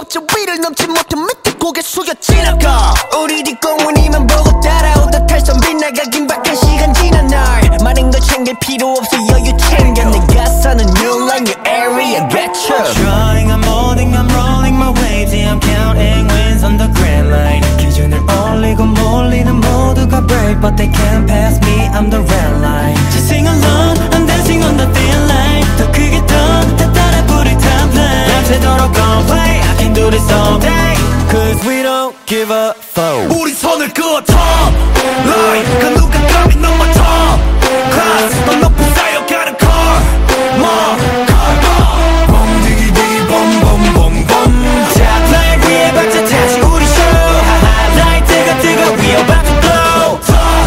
저 위를 넘지 못해 밑에 고개 숙여 지나가 우리 뒷공문이만 보고 따라오다 탈선 빗나가 긴박한 시간 지난 날 많은 걸 챙길 필요 없어 여유 챙겨 내가 사는 new line your area get you Trying I'm molding I'm rolling my waves yeah, I'm counting wins on the grand line 기준을 올리고 몰리는 모두가 brave but they can't pass me I'm the red line Just sing along I'm dancing on the thin line 더 크게 더 따라 부를 top line 밤새도록 complain I can do this all day Cause we don't give a fuck 우리 손을 그어 top line 그 누가 감히 넘어 top class 더 높이 쌓여가는 car more car more bom디기디 bombombom Top line 위에 박자 다시 우리 show 하하라이트가 뜨거 we about to blow top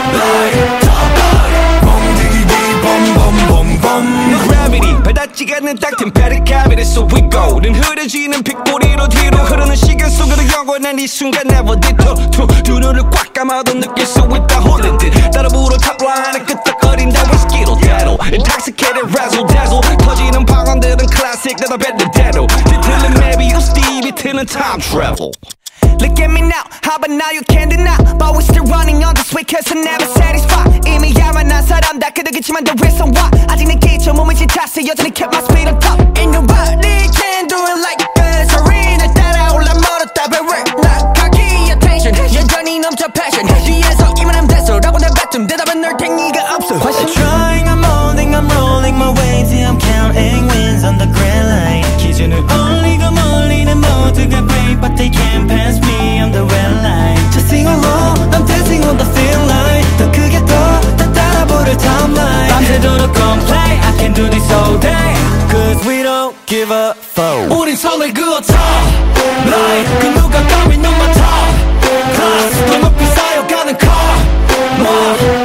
line bom디기디 bombombom Gravity 받아지가 않는 딱 템페리 cavity so we go 는 흐려지는 빗꼬리로 뒤로 흐르는 시간 속으로 영원한 이 순간 never detour 두 눈을 꽉 감아도 느낄 수 있다 홀린 듯 따라 불어 탑라인에 끄떡거린다 whiskey로 대로 Intoxicated razzle dazzle 터지는 방언들은 classic 내가 뱉는 대로 뒤틀린 maybe you Stevie 틀린 time travel Look at me now, how about now you can't deny But we still running on this way cause I'm never satisfied 이미 야만한 사람 다 그득이지만 the reason why 아직 내 기초 몸을 지쳤어 여전히 kept my speed on top Ain't nobody can do it like this Arena 따라올라 멀었다 but we're not cocky attention 여전히 넘쳐 passion 뒤에서 이만하면 됐어 라고 내 뱉음 대답은 널 탱이가 없어 I'm trying I'm molding I'm rolling my waves yeah, I'm counting wins on the grand line 기준을 올리고 몰리는 모두가 brave but they can't pass me I'm the red line Just sing along I'm dancing on the thin line 더 크게 더 따라 부를 top line 밤새도록 complain I can do this all day Cause we don't give a fuck 우린 손을 그어 top line 그 누가 감히 넘어 top class 더 높이 쌓여가는 car more